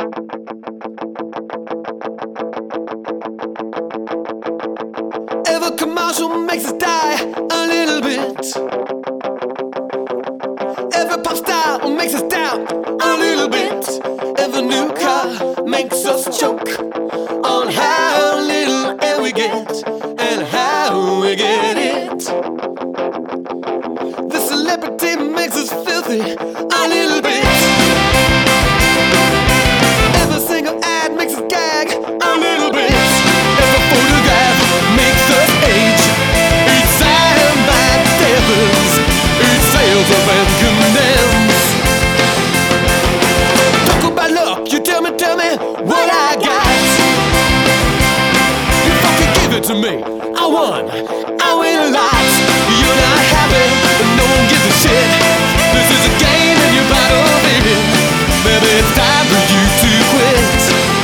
Every commercial makes us die a little bit. Every pop star makes us doubt a little bit. Every new car makes us choke on how little air we get and how we get it. The celebrity makes us filthy a little bit. Every single ad makes us gag a little bit. Every photograph makes us age. Each sign by devils, each sales of and condemns. Talk about luck, you tell me what I got. You fucking give it to me, I won, I win a lot. You're not happy, but no one gives a shit. This is a game and you're battle, baby. Maybe it's time for you to quit.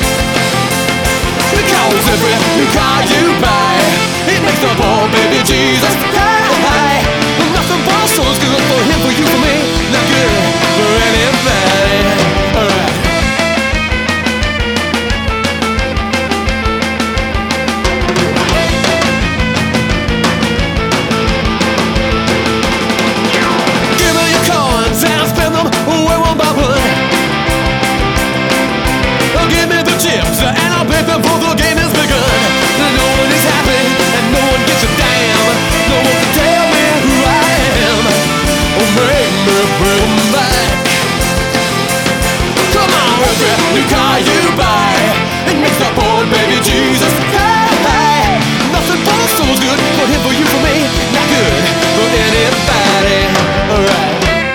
Because every new car you buy, it makes the poor baby Jesus cry. Nothing but soul's good for him, for you, for me. Not good for anybody. Alright. Give me your coins and I'll spend them one by one. Give me the chips and I'll pay them before the game has begun. No one is happy and no one gives a damn. No one can tell me who I am or make me bring back. Come on, every new car you buy, it makes the poor baby Jesus cry. Nothing but soul's good for him, for you, for me. Not good for anybody. Alright.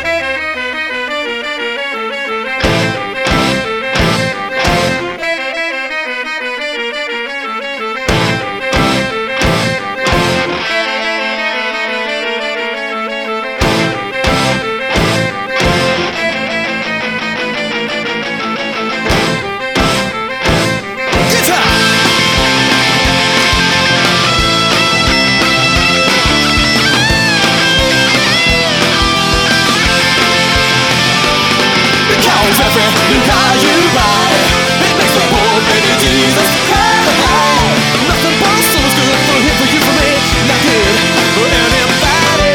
Every new car you buy, it makes the poor baby Jesus cry. Nothing but soul's good for him, for you, for me. Not good for anybody.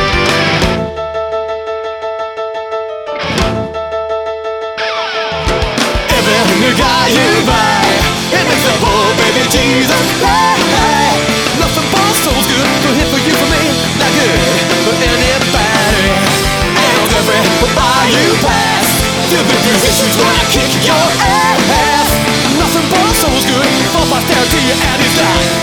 Every new car you buy, it makes the poor baby Jesus cry. Nothing but soul's good for him, for you, for me. Not good for anybody. And every bar you pass, the musicians wanna kick your ass. Nothing but soul's good for posterity and his life.